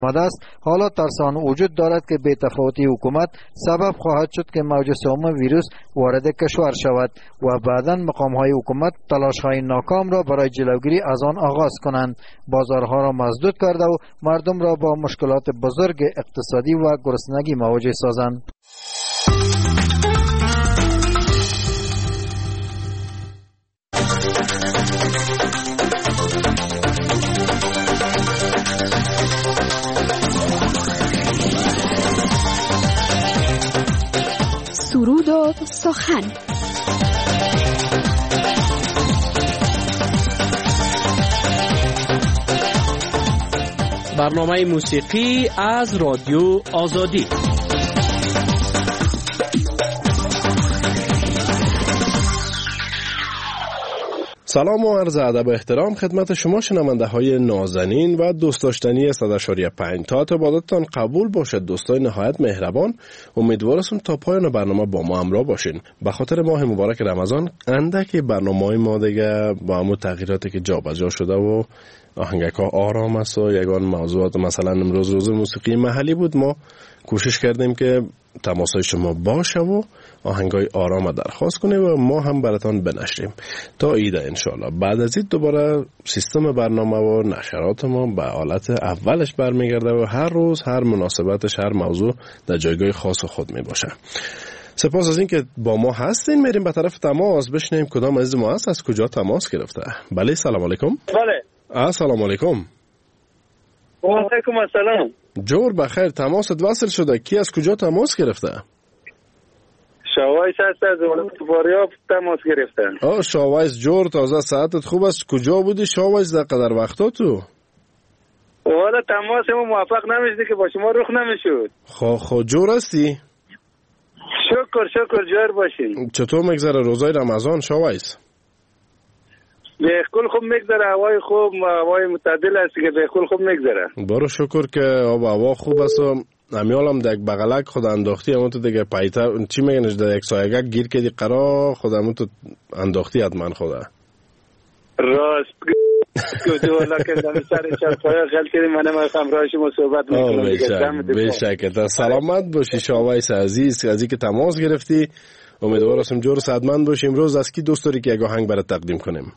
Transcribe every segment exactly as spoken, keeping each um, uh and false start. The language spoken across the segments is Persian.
آمده است. حالا ترس آن وجود دارد که بی‌تفاوتی حکومت سبب خواهد شد که موج سوم ویروس وارد کشور شود و بعداً مقام‌های حکومت تلاش‌های ناکام را برای جلوگیری از آن آغاز کنند. بازارها را مسدود کرده و مردم را با مشکلات بزرگ اقتصادی و گرسنگی مواجه سازند. سرود و سخن. برنامه موسیقی از رادیو آزادی. سلام و عرض ادب و احترام خدمت شما شنونده های نازنین و دوست داشتنی صد و پنج. تا عبادتتان قبول باشد دوستای نهایت مهربان. امیدوارم تا پایان برنامه با ما همراه باشین. به خاطر ماه مبارک رمضان اندکی برنامه‌های ما دیگه با همون تغییراتی که جابجا شده و آهنگک ها آرام است و یگان موضوعات مثلا امروز روز موسیقی محلی بود، ما کوشش کردیم که تماسای شما باشه و آهنگای آرام درخواست کنیم و ما هم براتان بنشریم تا ایده انشالله. بعد از این دوباره سیستم برنامه و نشرات ما به حالت اولش برمیگرده و هر روز هر مناسبتش هر موضوع در جایگاه خاص خود می باشه. سپاس از این که با ما هستین. میریم به طرف تماس بشنیم کدام عزیز ما هست، از کجا تماس گرفته. بله سلام علیکم. بله السلام علیکم. و علیکم السلام. جور بخیر، تماست وصل شده. کی از کجا تماس گرفته؟ شاوایس هست از فاریاب تماس گرفتن. آه شاوایس جور، تازه ساعتت خوب است. کجا بودی شاوایس در قدر وقتا تو؟ والا تماس ما موفق نمیشد که با شما رخ نمیشد. خو خو جور هستی؟ شکر شکر جور باشین. چطور میگذره روزای رمضان شاوایس؟ به کل خوب میگذره، هوای خوب، هوای معتدل است که به کل خوب میگذره. برو شکر که آب هوا خوب است. امیالم در بغلک خود انداختی همون تو دیگه پایتر چی میگنش در یک سایگک گیر کردی قرار خود همون تو انداختی حتما خوده راست کجا والا که دم سر چرپایا خیل کردیم منم از همراه شما صحبت میکنم. بشکه تا سلامت باشی شاوایس عزیز، از اینکه تماس گرفتی. امیدوارم جور صحتمند باشی. امروز از کی دوست داری که یک آهنگ برات تقدیم کنیم؟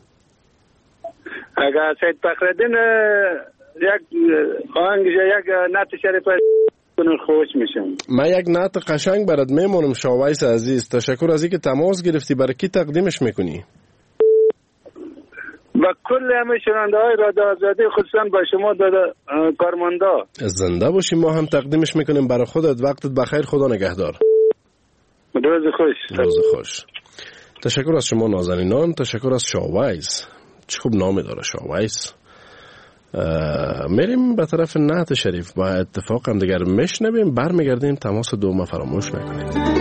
اگر سید فخرالدین یک آهنگ یک نعت شریف کنن خوش میشم. من یک نعت قشنگ برات میمونم شاوایس عزیز. تشکر از اینکه تماس گرفتی. برای کی تقدیمش میکنی؟ با کل همه شنونده های رادیو آزادی، خصوصا با شما دادا کارمندا. زنده باشی. ما هم تقدیمش میکنیم برای خودت. وقتت بخیر، خدا نگهدار. روز خوش. روز خوش. تشکر از شما نازنینان. تشکر از شاوایس. چه خوب نامی داره شاوایس. میریم به طرف نعت شریف. با اتفاق هم دیگر میشنویم، برمیگردیم. تماس دوم فراموش نکنید.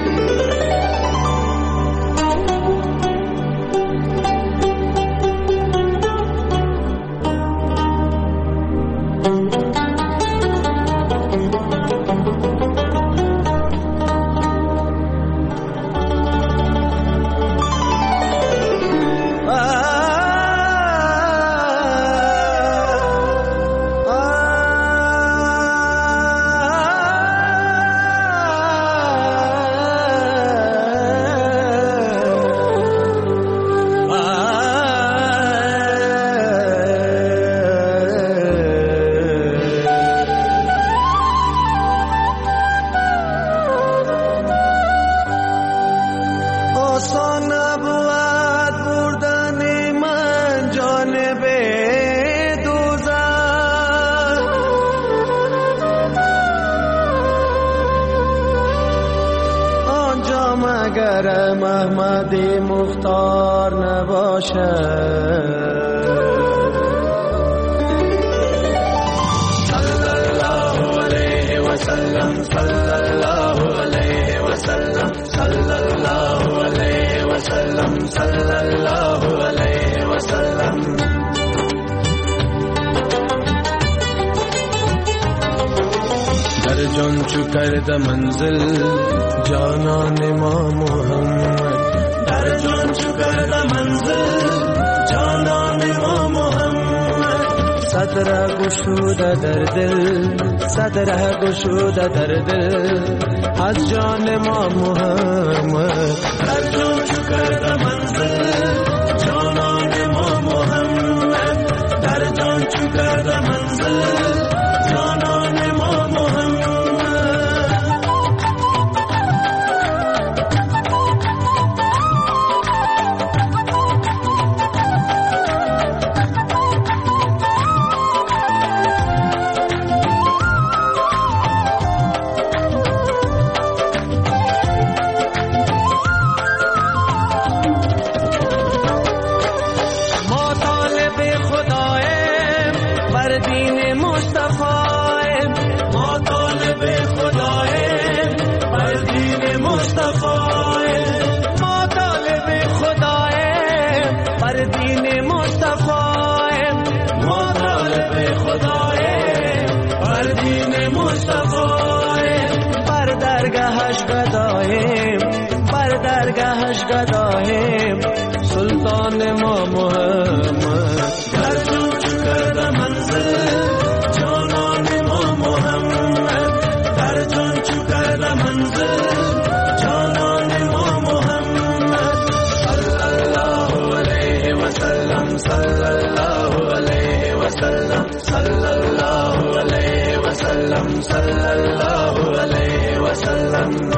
منزل جانان ما محمد در جان چو کرد منزل جانان ما محمد صدر گشوده در دل، صدر گشوده در دل، از جان ما محمد در جان چو کرده منزل، جانان ما محمد در جان چو کرده منزل، جانان ما محمد. گدایم سلطان ما محمد در جان چو کرده منزل، جانان ما محمد در جان چو کرده منزل، جانان ما محمد. صلی الله علیه و سلم، صلی الله علیه و سلم، صلی الله علیه و سلم، صلی الله علیه و سلم.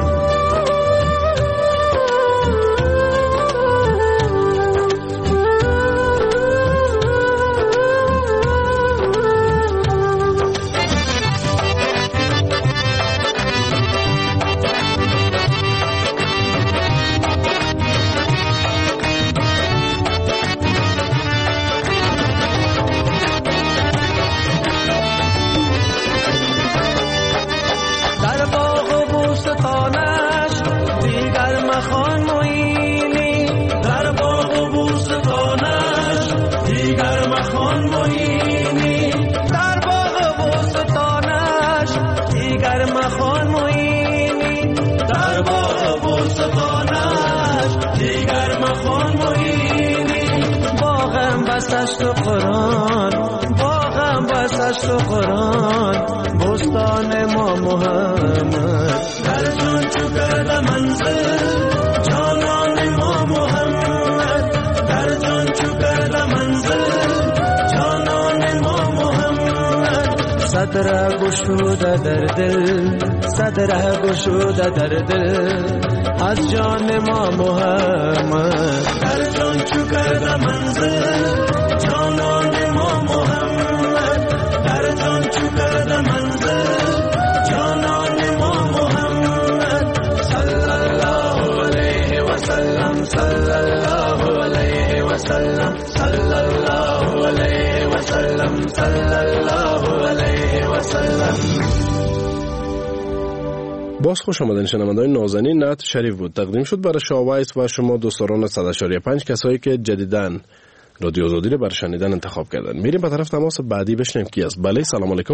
بسست و قرآن باغم بسست و قرآن، بستان ما محمد در جان چو کرده منزل، جانان ما محمد در جان چو کرده منزل، جانان ما محمد. صدر گشوده در دل، صدر گشوده در دل، از جان ما محمد در جان چو کرده منزل، جانان ما محمد در جان چو کرده منزل، جانان ما محمد. صلی الله علیه و سلم، صلی الله علیه و سلم، صلی الله علیه و سلم، صلی الله علیه و سلم. باز خوش آمدین شنوندگان نازنین. نعت شریف بود تقدیم شد برای شاوایس و شما دوستان صد و پنج کسایی که جدیداً رادیو آزادی رو برای شنیدن انتخاب کردن. میریم به طرف تماس بعدی بشنویم کی است. بله سلام علیکم.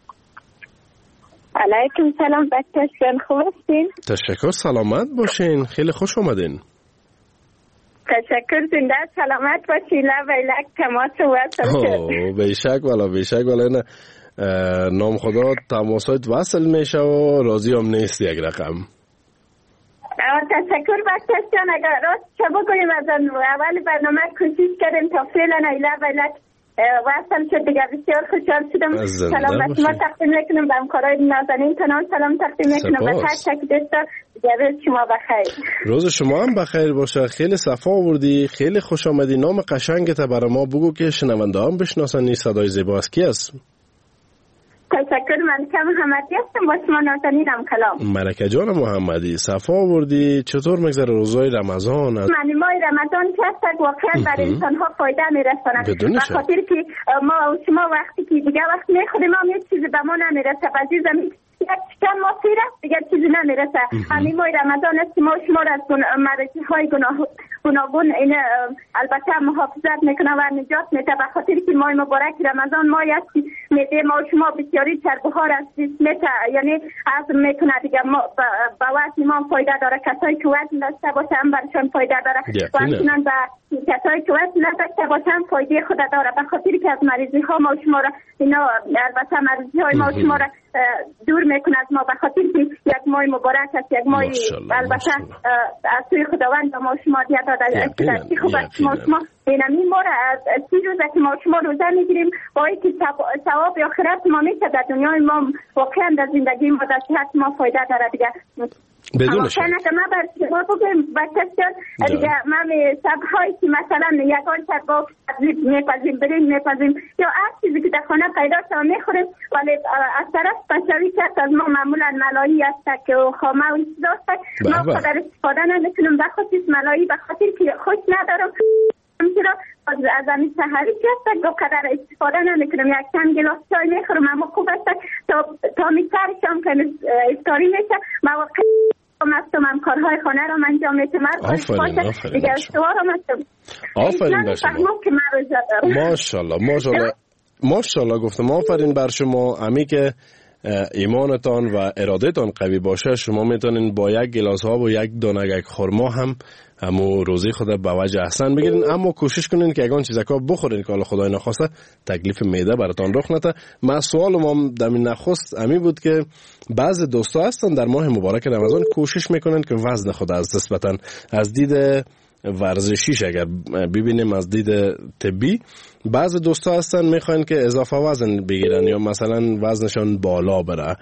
علیکم سلام بچه‌ها، خوب هستین؟ تشکر، سلامت باشین، خیلی خوش آمدین. تشکر، زنده سلامت باشین. لبیلک تماس وصل شد. اوه بیشک والا بیشک والا. نه نام خدا تماسات وصل میشه و راضی هم نیست یک رقم. تشکر بچه‌ها جان. اگر راست چه بگویم از اول برنامه کوشش کردیم تا فعلا ایلا ویلک وصل شد دیگه. بسیار خوشحال شدم. سلام به شما تقدیم میکنم، به همکارای نازنین تنان سلام تقدیم میکنم، به تک تک دوستا روز شما بخیر. روز شما هم بخیر باشه. خیلی صفا آوردی، خیلی خوش آمدی. نام قشنگت برای ما بگو که شنونده هم بشناسن این صدای زیبا است. کی است؟ تشکر، من کم محمدی هستم، با شما نازنینم کلام. ملکه جان محمدی صفا آوردی. چطور میگذره روزهای رمضان؟ من ماه رمضان که هست واقعا بر انسان ها فایده میرساند، به خاطر که ما و شما وقتی که دیگه وقت میخوریم ما هیچ چیزی به ما نمیرسه. عزیزم یک چند ماه پیره دیگه چیزی نمیرسه. همین ماه رمضان است که ما شما را از مرضی های گناه گناهگون این البته محافظت میکنه و نجات میده، به خاطر که ماه مبارک رمضان ماه است که میده ما شما بسیاری چربه ها را از جسم میته، یعنی هضم میکنه دیگه. ما به وزن ما فایده داره. کسایی که وزن داشته باشه هم برشان فایده داره و همچنان به کسایی که وزن نداشته باشه هم فایده خود داره، به خاطر که از مریضی ها ما شما را اینا البته مریضی های ما شما را دور میکنه از ما، به خاطر که یک ماه مبارک است، یک ماه البته از سوی خداوند ما شما دیت داده که خوب است. ما شما اینمی ما را از سی روزه که ما شما روزه میگیریم با اینکه ثواب آخرت ما میشه در دنیای ما واقعا در زندگی ما در صحت ما فایده داره دیگه. بدون شک. اما که ما بر شما بگیم بچه جان دیگه ما سبهایی که مثلا یکان شد با میپذیم بریم میپذیم یا هر چیزی که در خانه پیدا شما میخوریم، ولی از طرف بشوی که از ما معمولا ملایی است که خامه و چیز است ما قدر استفاده نمیکنیم، بخاطر ملایی بخاطر که خوش ندارم چرا از همین سحری که است دو قدر استفاده نمیکنم. یک چند گلاس چای میخورم اما خوب است تا تا میتر شام که افطاری میشه مواقع مستم هم کارهای خانه را انجام میتم. آفرین آفرین دیگه استوارم هستم. آفرین بر شما. ماشاءالله ماشاءالله ماشاءالله گفتم آفرین بر شما. امی که ایمانتان و ارادتان قوی باشه شما میتونین با یک گلاس ها و یک دانه خرما هم همو روزی خود به وجه احسن بگیرین، اما کوشش کنین که یگان چیزکا بخورین که حالا خدای نخواسته تکلیف معده براتان رخ نده. من سوال ما در نخست امی بود که بعض دوستا هستن در ماه مبارک رمضان کوشش میکنن که وزن خود از نسبتا از دید ورزشیش اگر ببینیم از دید طبی بعض دوستا هستن میخوان که اضافه وزن بگیرن یا مثلا وزنشان بالا بره.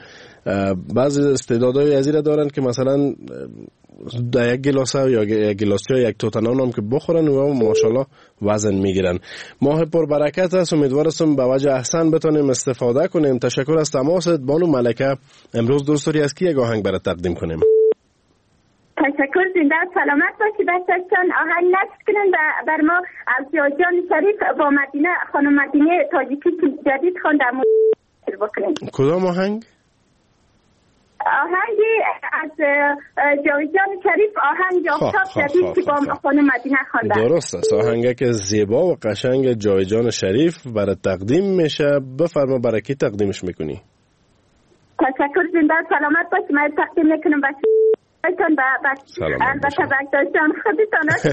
بعض استعدادهای از این دارن که مثلا در یک گلاس یا یک گلاس یا یک توتنان هم که بخورن و ماشاءالله وزن میگیرن. ماه پر برکت است، امیدوارم به وجه احسن بتونیم استفاده کنیم. تشکر از تماست بانو ملکه. امروز دوستوری از کی یک آهنگ برات تقدیم کنیم؟ تشکر، زنده و سلامت باشی بچه‌تون. آهنگ نصب کنن بر ما از جان شریف با مدینه خانم مدینه تاجیکی که جدید خواندم بکنیم. کدام آهنگ؟ آهنگی از جان شریف، آهنگ آفتاب جدید که با خانم مدینه خواندم. درست است، آهنگی که زیبا و قشنگ جان شریف برای تقدیم میشه. بفرما برای کی تقدیمش میکنی؟ تشکر، زنده و سلامت باشی. من تقدیم میکنم بچه ایتان با البته بکتاشان خودتان هست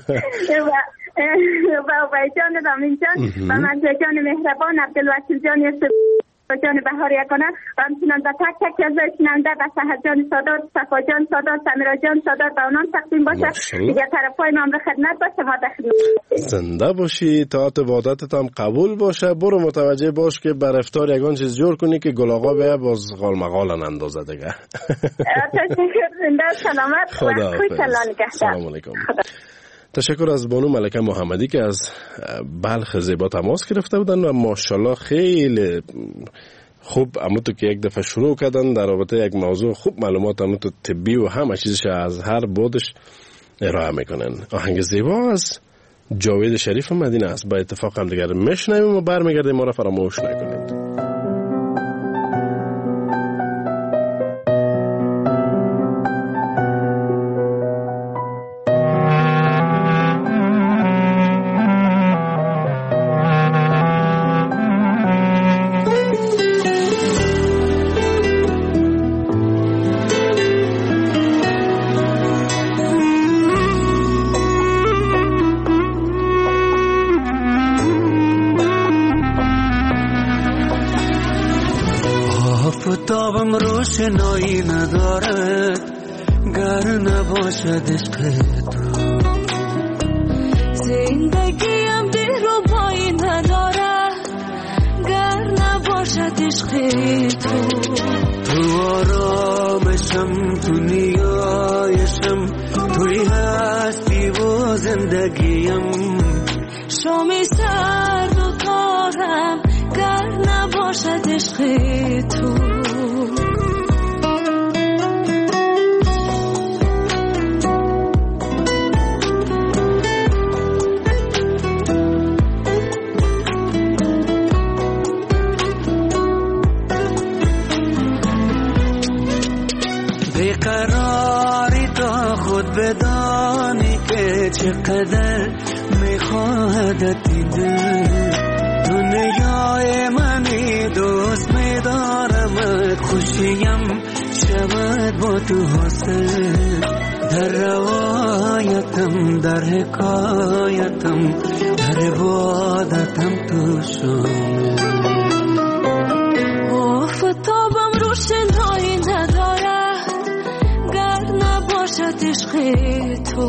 و بای جان رامین جان و منزه جان مهربان عبدالوکیل جان یوسف جان بهار یکانه و همچنان به تک تک از شنونده و سحر جان سادات، صفا جان سادات، سمیرا جان سادات و اونان تقدیم باشه. دیگه طرف های من به خدمت باشه. ما دخلی زنده باشی، طاعت عبادتت هم قبول باشه. برو متوجه باش که بر افطار یگان چیز جور کنی که گل آقا بیا باز غال مغالن اندازه دیگه. تشکر، زنده سلامت. خدا سلام علیکم. تشکر از بانو ملکه محمدی که از بلخ زیبا تماس گرفته بودن و ماشاءالله خیلی خوب اموتو که یک دفعه شروع کردن در رابطه یک موضوع خوب معلومات اموتو طبی و همه چیزش از هر بودش ارائه میکنن. آهنگ زیبا از جاوید شریف مدینه است. با اتفاق هم دیگر میشنویم و برمیگردیم. ما را فراموش نکنید. آفتابم روشنایی ندارد گر نباشد عشق تو. زندگیم دلربایی ندارد گر نباشد عشق تو. تو آرامشم، تو نیایشم، توی هستی و زندگیم. شامی سرد و تارم گر نباشد عشق تو. بیقراری تا خود بدانی که چقدر میخواهد دیده دنیای منی دوست میدارم خوشیم شود با تو حاصل در روایتم در حکایتم در عبادتم تو شامل آفتابم روشنایی ندارد گر نباشد عشق تو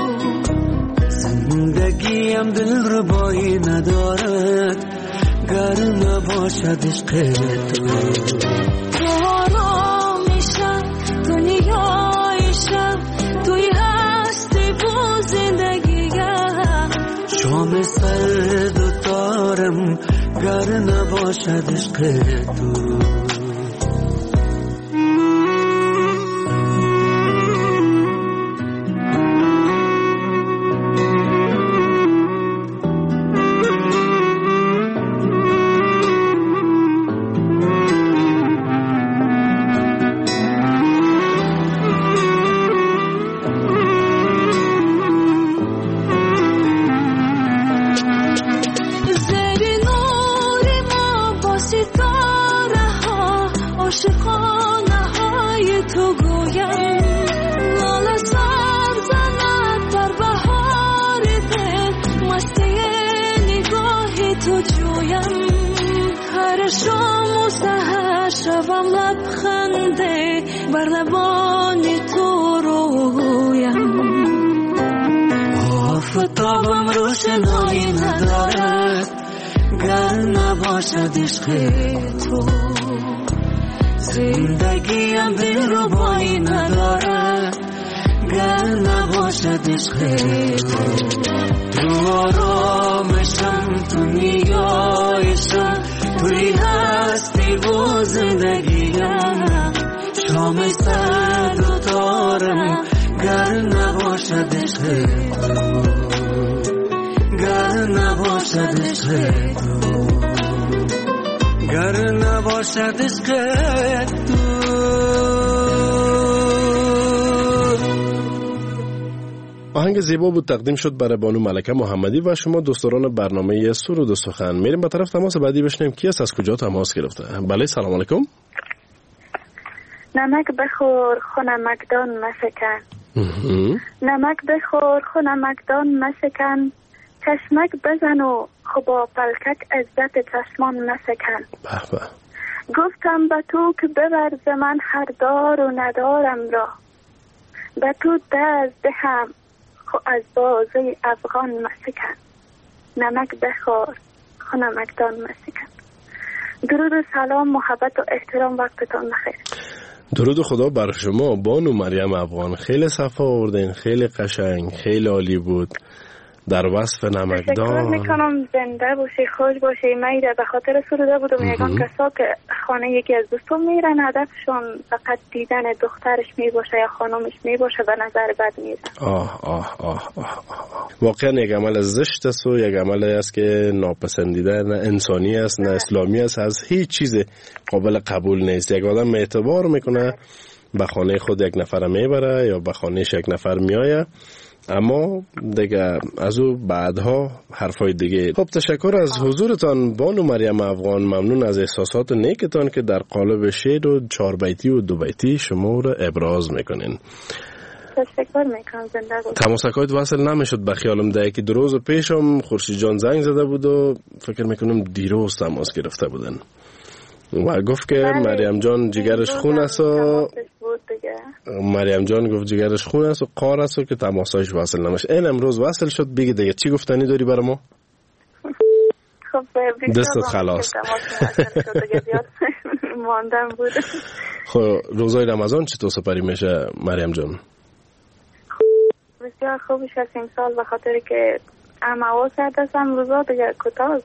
زندگیم دل ربایی ندارد گر نباشد عشق تو تو آرامیشم دنیایشم توی هستی و زندگیم شام سرد و تارم گر نباشد عشق تو آفتابم روشنایی ندارد گر نباشد عشق تو زندگیم دل ربایی ندارد گر نباشد عشق تو تو آرامشم تو نیایشم توی هستی و زندگیم شام سرد و تارم گر نباشد عشق تو گر نباشد عشق تو گر نباشد عشق تو. آهنگ زیبا بود تقدیم شد برای بانو ملکه محمدی و شما دوستان برنامه سرود و سخن. میریم به طرف تماس بعدی بشنیم کی است، از کجا تماس گرفته. بله سلام علیکم. نمک بخور خونمکدان مشکن نمک بخور خونمکدان مشکن چشمک بزن و خبا پلکک عزت چشمان مسکن. گفتم به تو که ببر ز من هر دار و ندارم را به تو دست دهم خو از بازه افغان مسکن. نمک بخور خونمکدان مسکن. درود و سلام محبت و احترام وقتتان بخیر. درود خدا بر شما بانو مریم افغان، خیلی صفا آوردین، خیلی قشنگ، خیلی عالی بود در وصف نمکدان. تشکر میکنم، زنده باشی، خوش باشی. میره به خاطر سروده بودم یکان کسا که خانه یکی از دوستان میرن هدفشون فقط دیدن دخترش میباشه یا خانمش میباشه به نظر بد میره. آه آه آه آه آه واقعا یک عمل زشت است و یک عمل است که ناپسندیده، نه انسانی است نه اسلامی است، از هیچ چیز قابل قبول نیست. یک آدم اعتبار میکنه به خانه خود یک نفر میبره یا به خانهش یک نفر میآیه، اما دیگه از او بعدها حرفای دیگه. خب تشکر از حضورتان بانو مریم افغان، ممنون از احساسات نیکتان که در قالب شعر و چهار بیتی و دو بیتی شما رو ابراز میکنین. تشکر میکنم، زنده بود. تماسکایت وصل نمیشد به خیالم ده که دو روز پیشم خورشید جان زنگ زده بود و فکر میکنم دیروز تماس گرفته بودن و گفت که مریم جان جگرش خون است و مریم جان گفت جگرش خون است و قار است و که تماسایش وصل نمیشه. این امروز وصل شد. بگی دیگه چی گفتنی داری برای ما؟ خب دستت خلاص. ماندم بود. خب روزای رمضان چطور سپری میشه مریم جان؟ بسیار خوبش هست این سال به خاطر که امواس هستم روزا دیگه کوتاه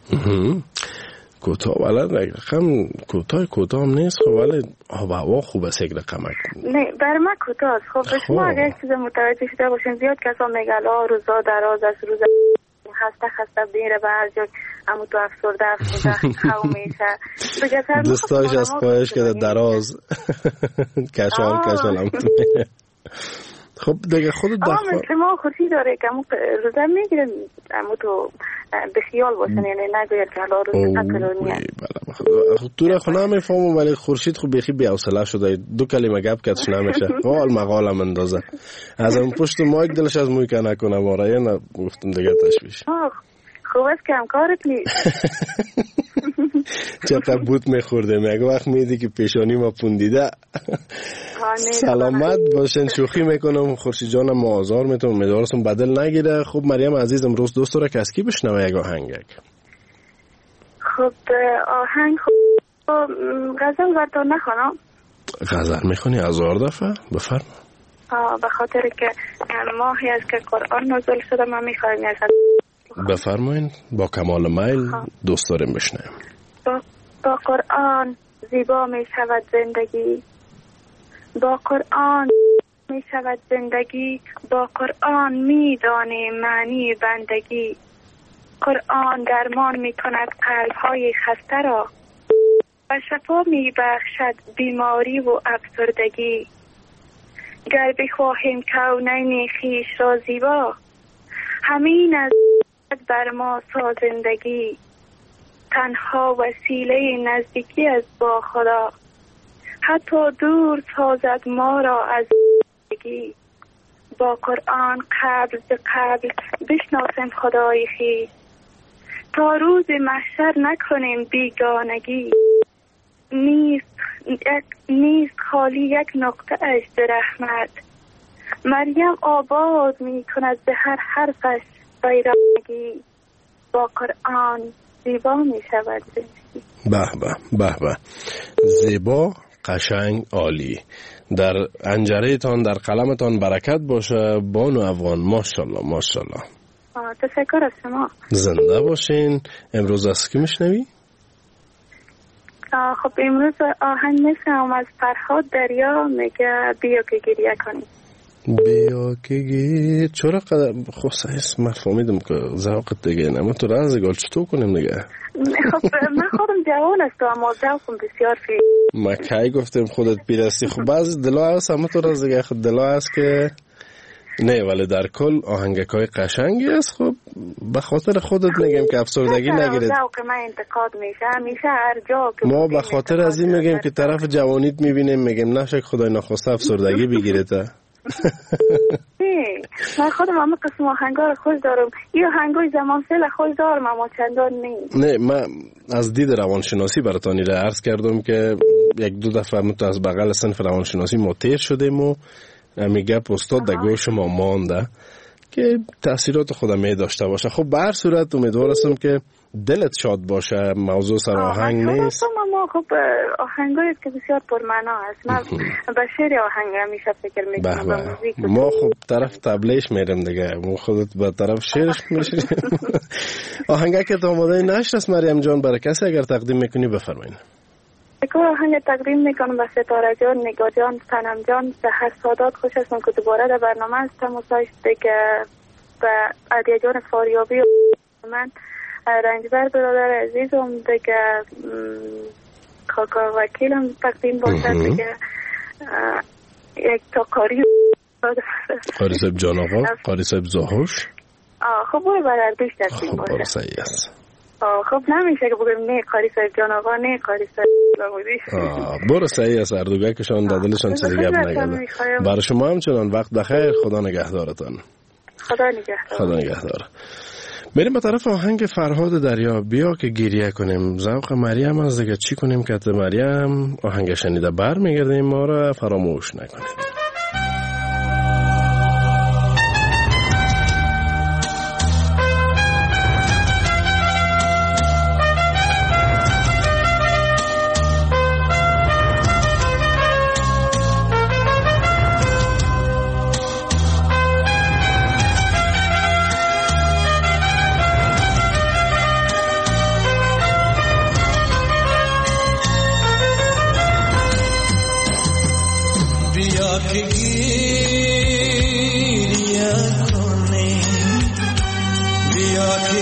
کوتاه ولی رقم کوتاه کوتاه هم نیست. خب ولی آب هوا خوب است یک رقم. نه برای من کوتاه است. خب به شما اگر چیز متوجه شده باشین زیاد کسا میگن روزا دراز است، روز خسته خسته بیره به هر جا امو تو افسرده افسرده خو میشه دستایش از پایش که دراز کشال کشال هم تو میره. خب دیگه خودت دخواه مثل ما خوشی داره که امو روزه میگیره امو تو بخیال باشن یعنی نگوید که حالا روزه نکرونیه. تو را خونه میفهمم ولی خورشید خوب بیخی بی‌حوصله شده دو کلمه گپ کتش نمیشه حال مقالم اندازه از اون پشت مایک دلش از موی که نکنه واره یا نه گفتم دیگه تشویش خوب است که همکارت نیست چقدر بوت میخورده میگه وقت میدی که پیشانی ما پوندیده سلامت باشین شوخی میکنم خورشید جانم آزار میتونم امیدوارم بدل نگیره. خب مریم عزیز امروز دوست داره که از کی بشنوه یک آهنگک؟ خب آهنگ خب غزل براتون نخونم. غزل میخونی هزار دفعه بفرما. به خاطر که ماهی از که قرآن نازل شده من میخوایم از بفرمایین با کمال میل دوست داریم بشنویم. با, با قرآن زیبا می شود زندگی با قرآن می شود زندگی با قرآن می دانیم معنی بندگی قرآن درمان می کند قلب‌های خسته را و شفا می بخشد بیماری و افسردگی گر بخواهیم کونین خویش را زیبا همین از بر ما سازندگی تنها وسیله نزدیکی از با خدا حتی دور سازد ما را از زندگی با قرآن قبل به قبل بشناسیم خدای خویش تا روز محشر نکنیم بیگانگی نیست یک نیست خالی یک نقطه اش در رحمت مریم آباد می کند به هر حرفش بیرانگی با قرآن زیبا می شود زندگی. به به به به زیبا قشنگ عالی در انجره تان در قلمتان برکت باشه بانو افغان ماشاءالله ماشاءالله. تشکر از شما زنده باشین. امروز از کی میشنوی؟ خب امروز آهنگ میشنوم از فرهاد دریا میگه بیا که گریه کنی بیا که گیر چرا قدر خوصه اسم مفهومیدم که ذوقت دیگه نمه تو رنز گل چطور کنیم دیگه خب من خودم جوان است اما ذوقم بسیار فی ما کی گفتم خودت پیرستی خب بعض دلا هست همه تو رنز دیگه خود دلا هست که نه ولی در کل آهنگکای قشنگی است. خب به خاطر خودت میگم که افسردگی نگیرید ذوق من انتقاد میشه همیشه هر جا که ما به خاطر از این میگم که طرف جوانیت میبینیم میگم نشک خدای نخواسته افسردگی بگیره تا من خودم همه قسم آهنگا رو خوش دارم یا آهنگای زمان فعل خوش دارم اما چندان نیست. نه من از دید روانشناسی براتانی را عرض کردم که یک دو دفعه مت از بغل صنف روانشناسی ما تیر شدیم و میگه استاد در گوش ما مانده که تاثیرات خودم می داشته باشه. خب به هر صورت امیدوار هستم که دلت شاد باشه. موضوع سر آهنگ نیست. ما خب آهنگایی که بسیار پرمعنا است. من به شعر آهنگ همیشه فکر میکنم. ما خب طرف تبلیش میرم دیگه. ما خودت به طرف شعرش میشیم. آهنگی که تو آماده نشد است مریم جان برای کسی اگر تقدیم میکنی بفرمایید. یک آهنگ تقدیم میکنم به ستاره جان، نگاه جان، صنم جان، سحر سادات. خوش هستم که دوباره در برنامه هستم و سایسته که به عدیه جان فاریابی و من رنجبر برادر عزیزم دیگه کاکا وکیلم تقدیم باشد دیگه یک تا کاری قاری صاحب جان آقا قاری صاحب زاهوش. خب برو برای دوش تقدیم باشه. خب برو صحیح است. خب نمیشه که بگم نه قاری صاحب جان آقا نه قاری صاحب زاهوشی. برو صحیح است. اردوگاه کشان دادلشان چیزی گپ نگرده. برای شما همچنان وقت بخیر. خدا نگهدارتان. خدا نگهدار. خدا نگهدار. بریم به طرف آهنگ فرهاد دریا بیا که گریه کنیم. ذوق مریم از دیگه چی کنیم که مریم آهنگ شنیده بر میگردیم ما را فراموش نکنیم. Bia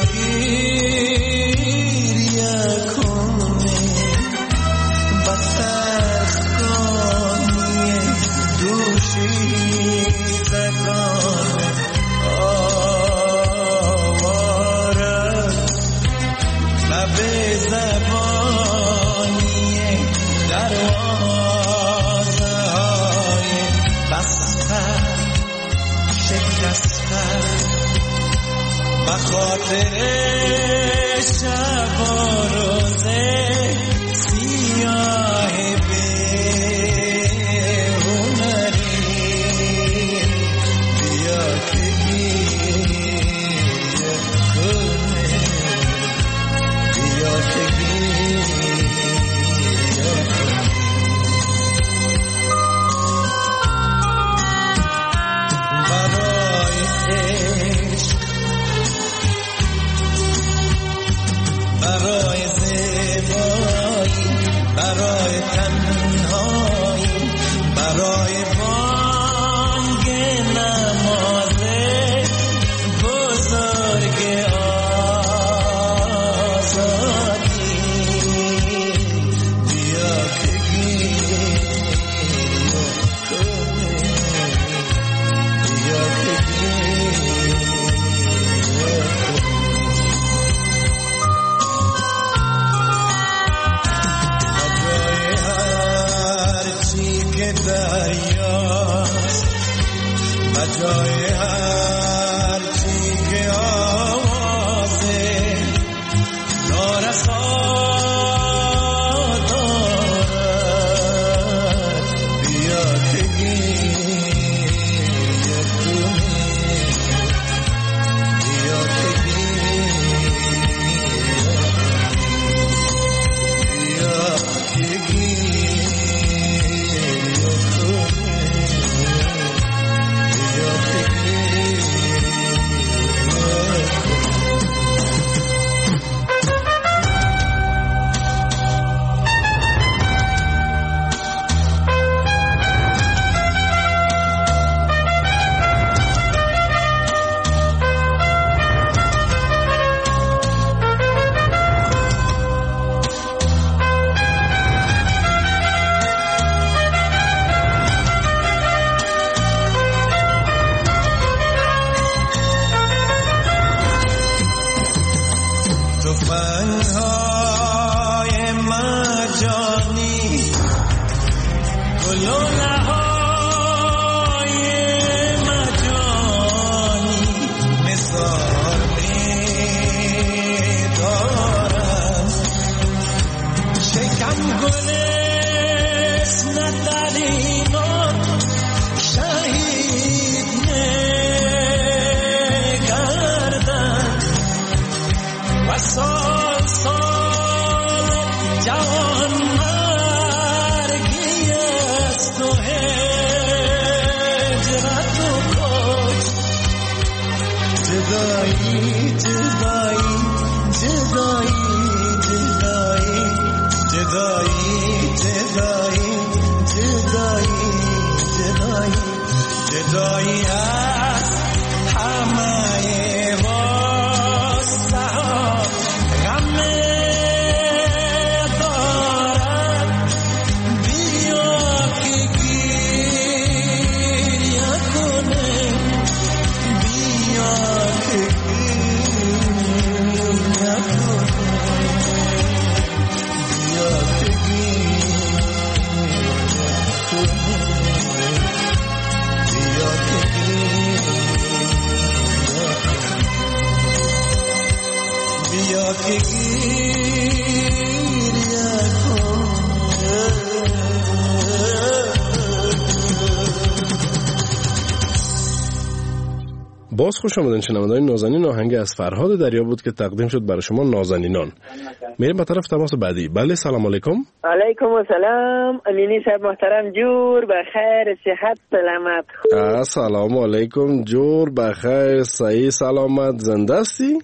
باز خوش آمدن شنوندگان نازنین. آهنگ از فرهاد دریا بود که تقدیم شد برای شما نازنینان. میریم به طرف تماس بعدی. بله سلام علیکم. علیکم السلام. امینی صاحب محترم، جور بخیر، صحت سلامت. سلام علیکم، جور بخیر، صحیح سلامت، زنده هستی؟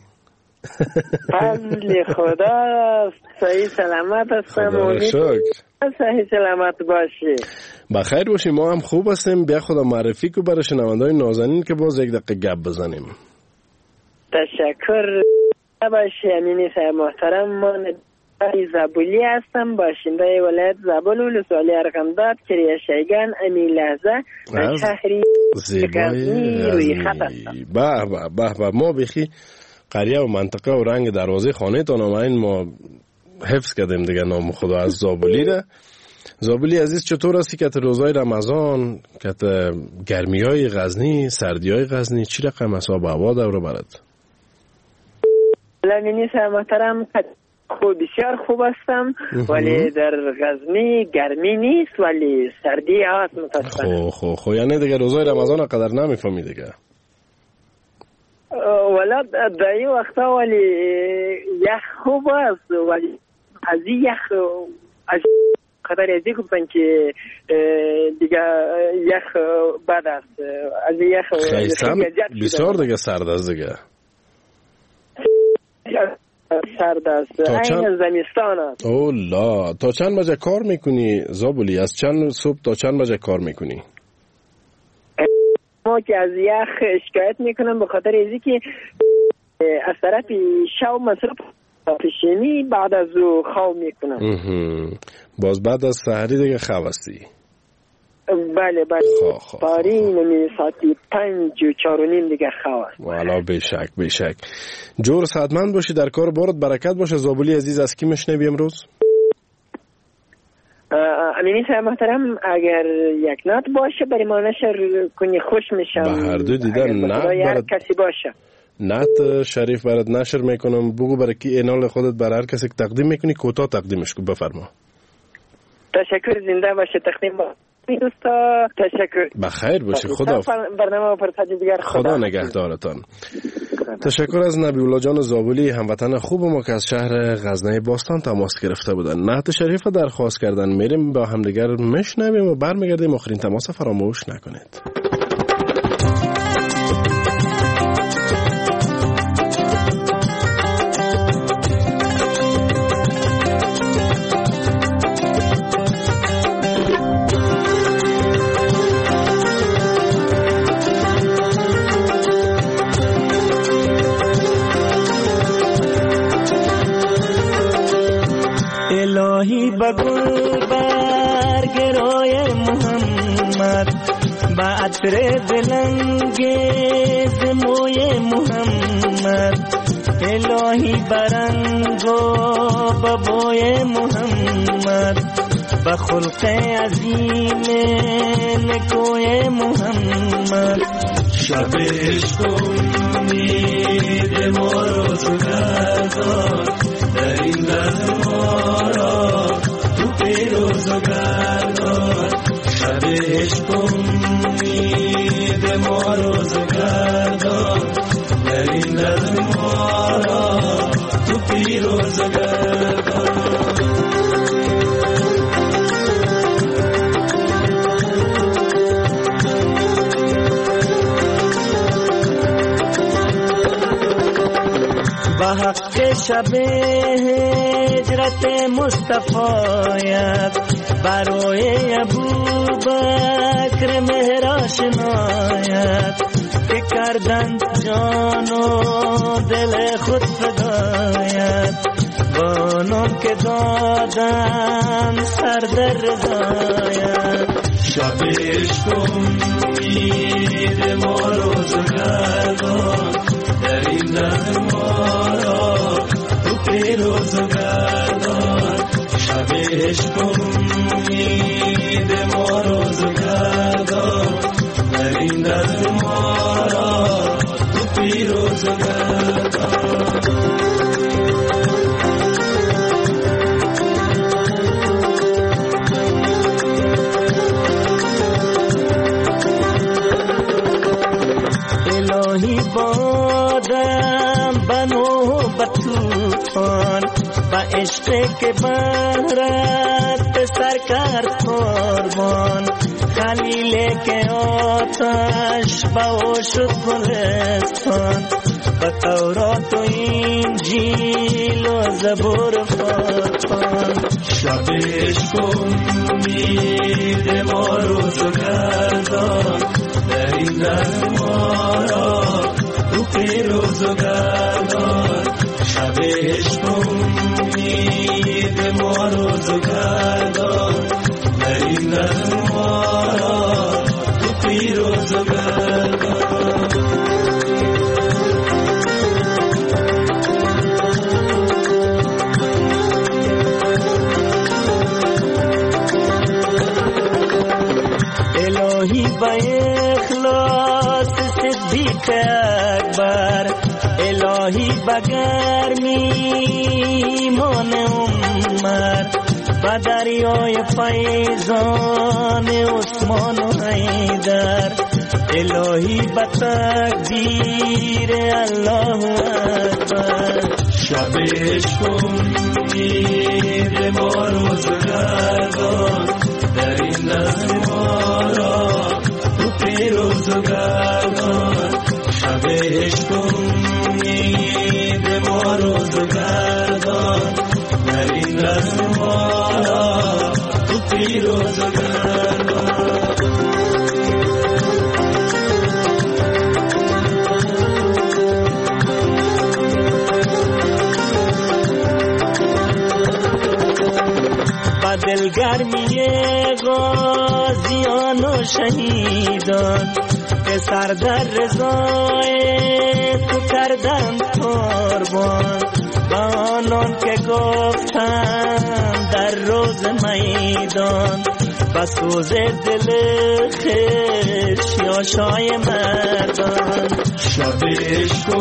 فضل خدا، صحیح سلامت هستم. امیدوارم صحیح سلامت باشی. بخیر باشی، ما هم خوب هستیم. بیا خدا معرفی کو برای شنوندگان نازنین که باز یک دقیقه گپ بزنیم. تشکر باشی امینی صاحب محترم. من زابلی هستم، باشنده ولایت زابل، ولسوالی ارغنداب، کریه شیگان، امی لحظه شهری غزنی روی خط هستم. به به به، ما بخی قریه و منطقه و رنگ دروازه خانه تا نامین ما حفظ کردیم دیگه نام خدا از زابلی ده. زابلی عزیز چطور هستی که روزای رمضان، که گرمی های غزنی، سردی های غزنی چی رقم حساب هوا دور برد؟ امینی صاحب محترم خوب بسیار خوب هستم ولی در غزنی گرمی نیست ولی سردی هست متاسفانه. خو خو خو یعنی دیگه روزای رمضان قدر نمیفهمی دیگه. ولی در این وقتا ولی یخ خوب است ولی از این یخ از خطر ازی گفتن که دیگه یخ بد است از یخ خیسم بسیار دیگه سرد است دیگه سرد است این زمستان است. اولا تا چند بجه کار میکنی زابولی؟ از چند صبح تا چند بجه کار میکنی؟ ما که از یخ شکایت میکنم به خاطر ازی که از طرف شو مصرف پیشینی بعد از او خواب میکنم. باز بعد از سحری دیگه خواب هستی؟ بله بله پاری نمی ساعتی پنج و چار و نیم دیگه خواب است. والا بشک بشک جور صحتمند باشی در کار بارت برکت باشه. زابولی عزیز از کی میشنوی امروز؟ امینی صاحب محترم اگر یک نات باشه برای ما نشر کنی خوش میشم. به هر دو دیدن نات برای کسی باشه نات شریف برات نشر میکنم. بگو برای کی اینال خودت برای هر کسی تقدیم میکنی کوتاه تقدیمش کن. بفرما. تشکر زنده باشه تقدیم با دوستا. تشکر بخیر باشی. خدا برنامه پر دیگر خدا, خدا نگهدارتان. تشکر از نبی الله جان زابولی هموطن خوب ما که از شهر غزنه باستان تماس گرفته بودن. نعت شریف درخواست کردن. میریم با همدیگر میشنویم و برمیگردیم. آخرین تماس فراموش نکنید. الهی بگل برگرای محمد با عطر دلانگیز موی محمد. الهی برنگو بابوی محمد با خلق عظیم نکوی محمد. شب عشق امید ما روزگردان در این ره ما را تو پیروزگردان. شب عشق امید ما روزگردان در این ره ما را تو پیروزگردان. با حق شب هجرت مصطفیت برای ابوبکر مهر آشنایت که کردن جان و دل خود فدایت با نام که دادن سر در رضایت. شب عشق امید ما روزگردان در این ره ما را تو پیروزگردان. شب عشق امید ما روزگردان در این ره ما را تو پیروزگردان. الهی بادم بنو بطوفان با عشق که برد سر کرد قربان. خلیل که آتش با شد گلستان با تورات و انجیل و زبور فرقان. شب عشق امید ما روزگردان در این ره ما را تو پیروزگردان. شب عشق امید ما روزگردان در این ره ما را تو پیروزگردان. الهی با اخلاص صدیق اکبر الهی بگر میمان عمر و دریای فیضان عثمان و حیدر الهی به تقدیر الله اکبر شب عشق امید ما روزگردان در این لحظه ما را تو پیروز گردان شب عشق امید ما روزگردان در این لحظه ما را تو پیروز گردان دلگرمی غازیان و شهیدان که سر در رضای تو کردن قربان و آنان که گفتن در روز میدان و سوز دل خشیاشای مردان شب عشق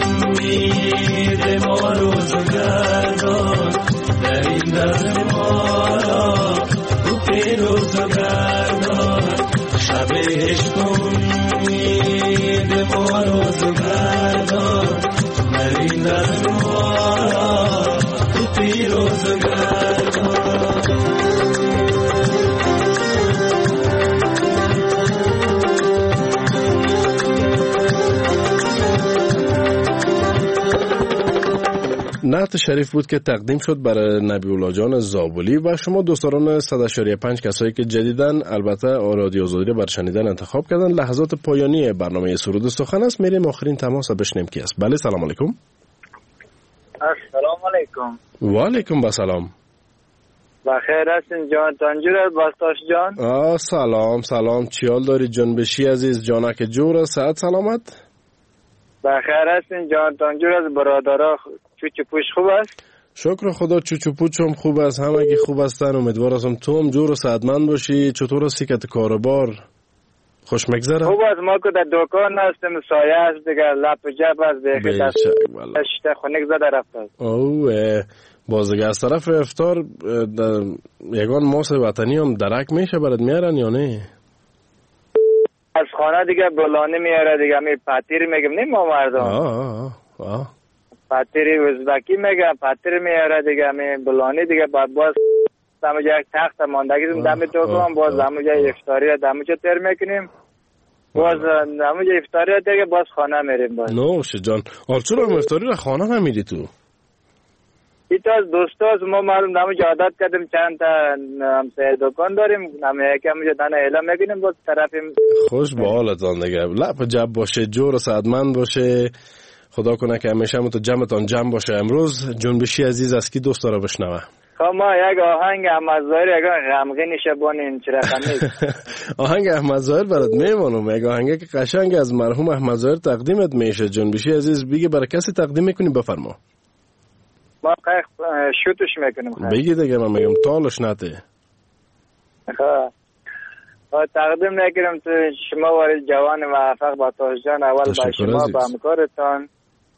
امید ما روزگردان در این در ما را تو پیروز گردان شب عشق امید ما روزگردان در این در ما را تو پیروز گردان نعت شریف بود که تقدیم شد برای نبی الله جان زابلی و شما دوستان صد و پنج کسایی که جدیدن البته رادیو آزادی بر شنیدن انتخاب کردن. لحظات پایانی برنامه سرود و سخن است. میریم آخرین تماس بشنیم کی است. بله سلام علیکم. السلام علیکم. و علیکم السلام. بخیر هستین جان تنجور است باستاش جان. آه سلام سلام چی حال داری جنبشی عزیز جانک جور صحت سلامت. بخیر هستین جان تنجور است برادرها چوچو پوش خوب است؟ شکر خدا چوچو پوچم خوب است همگی خوب هستن. امیدوار هستم تو هم جور و صحتمند باشی. چطور هستی که کاروبار خوش میگذره؟ خوب است ما که در دکان هستیم سایه است دیگه لپ جب است دیگه دست خونک زده رفته است. اوه باز دیگه از طرف افطار یگان ماس وطنی هم درک میشه برات میارن یا نه؟ از خانه دیگه بلانه میاره دیگه می پاتیر میگم نه ما مردم. آه آه پاتیری ازبکی میگم پاتیر میاره دیگه می بلانه دیگه بعد باز دم یک تخت ماندگی دم تو کنم باز دم جای افطاری دم چه تر میکنیم باز دم جای افطاری دیگه باز خانه میریم باز. نوش جان. آل چرا افطاری را خانه نمیری تو؟ ایتا از دوستاز ما معلوم دم جا عادت کردیم چند تا همسایه دکان داریم نمی یکم جا دانه اعلام میکنیم باز طرفیم. خوش به حالتان دیگه لپ جب باشه جور و سعدمند باشه. خدا کنه که همیشه همون تو جمعتان جمع باشه. امروز جنبشی عزیز از کی دوست داره بشنوه؟ خب ما یک آهنگ احمد ظاهر یک غمگین شبانین چرا خمید آهنگ احمد ظاهر برات میمونم. یک آهنگ که قشنگ از مرحوم احمد ظاهر تقدیمت میشه. جنبشی عزیز بگی برای کسی تقدیم میکنی بفرما. ما قیق شوتش میکنیم. بگی دیگه من میگم تالش نته. خب تقدیم میکنم تو شما وارد جوان موفق با تاج جان اول با شما با همکارتان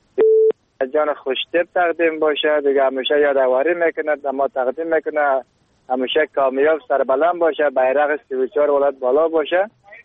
جان خوشتیب تقدیم باشه دیگه همیشه یادآوری میکنه ما تقدیم میکنه همیشه کامیاب سربلند باشه بیرق سی و چهار ولایت بالا باشه.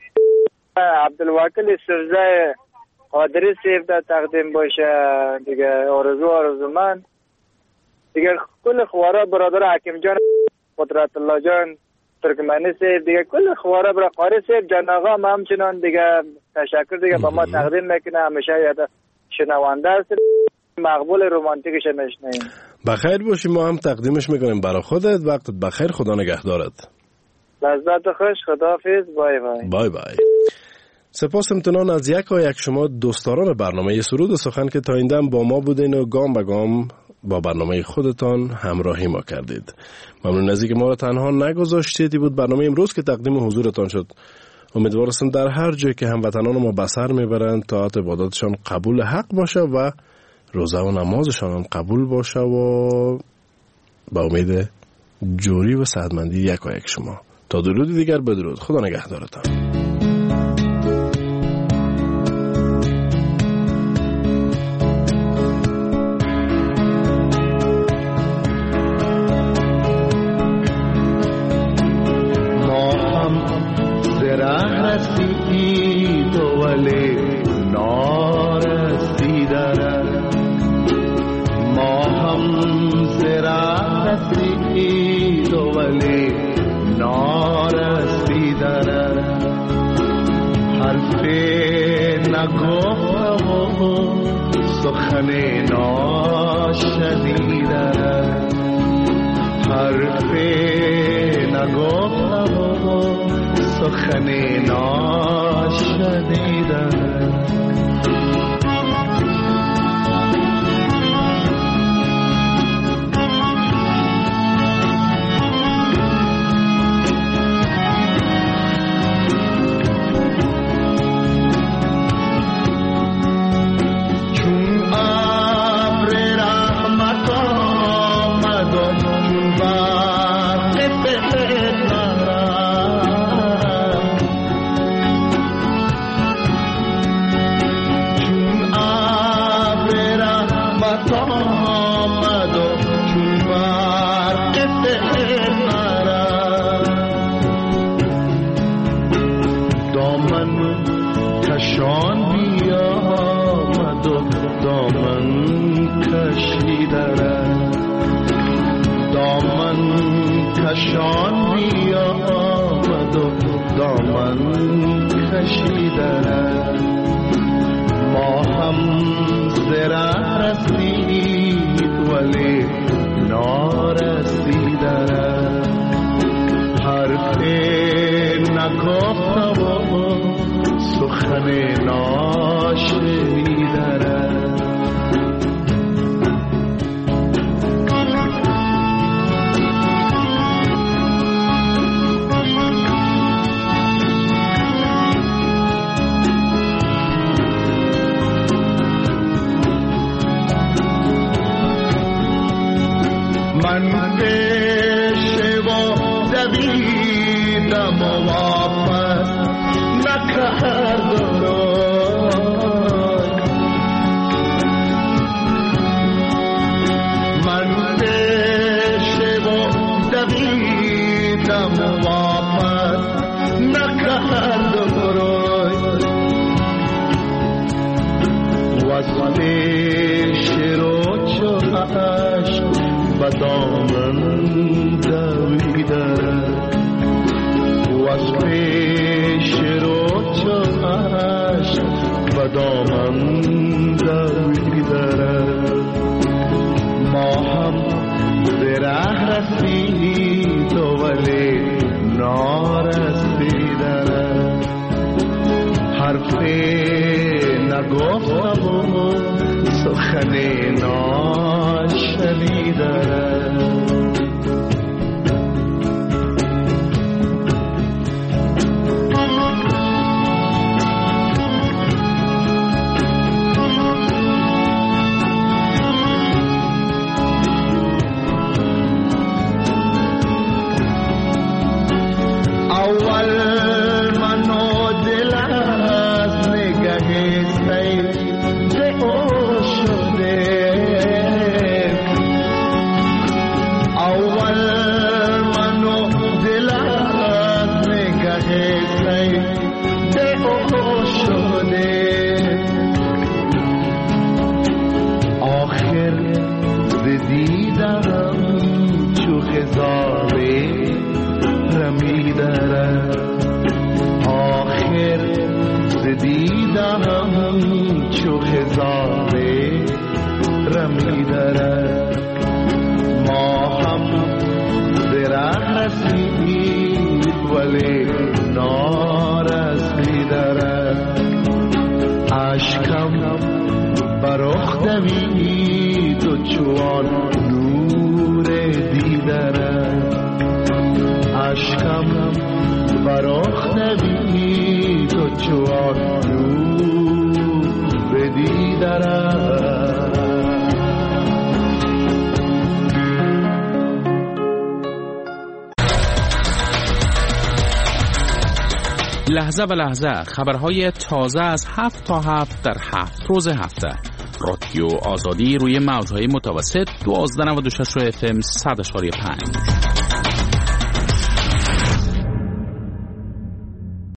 عبدالوکیل سرزه قادری سیف تقدیم باشه دیگه آرزو آرزو من دیگه کل خوارا برادر حکیم جان قدرت الله جان ترکمانی سیف دیگه کل خوارا برا قاری سیف جان آقا هم همچنان دیگه تشکر دیگه با ما تقدیم میکنه همیشه یاد شنوانده است مقبول رومانتیکش میشنیم. بخیر باشی ما هم تقدیمش میکنیم برای خودت. وقتت بخیر خدا نگهدارت. لذت خوش خداحافظ بای بای. بای بای. سپاس امتنان از یک و یک شما دوستداران برنامه سرود و سخن که تا این دم با ما بودین و گام به گام با برنامه خودتان همراهی ما کردید. ممنون از اینکه ما را تنها نگذاشتید. بود برنامه امروز که تقدیم حضورتان شد. امیدوارم در هر جایی که هموطنان ما به سر میبرند طاعت عبادتشان قبول حق باشه و روزه و نمازشان هم قبول باشه و با امید جوری و سعادتمندی یک و یک شما. تا درود دیگر بدرود. خدا نگهدارتان. زره رسید ولی نارسیده ما هم زره رسید ولی نارسیده حرف نگفت و سخن ناشنیده حرف نگفت و سخن ناشنیده شان بیا آمد و دامن کشیده ما هم زره رسید ولی نارسیده حرف نگفت و سخن ناشنیده من پیش و دویدم و واپس نکرد روی من پیش و دویدم و واپس نکرد روی وصل شروع چوهش بدامن دویده وصف شروع چهش بدامن دویده ما هم زره رسید ولی نارسیده حرف نگفت و سخن ناشنیده لحظه به لحظه خبرهای تازه از هفت تا هفت در هفت روز هفته. رادیو آزادی روی موجهای متوسط دوازده نود و شش اف ام صد و پنج.